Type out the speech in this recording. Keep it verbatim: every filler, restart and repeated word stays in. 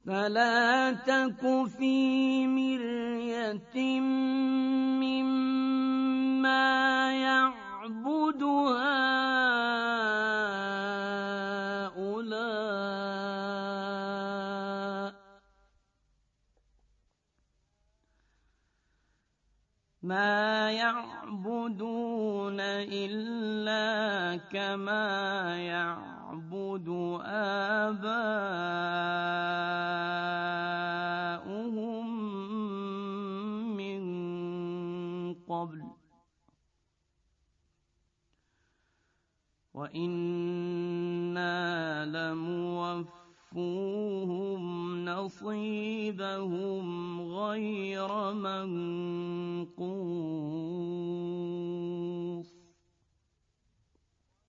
فلا تك في مرية مما يعبد هؤلاء ما يعبدون إلا كما يعبد آباؤهم من قبل وإنا لموفوهم نصيبهم غير منقوص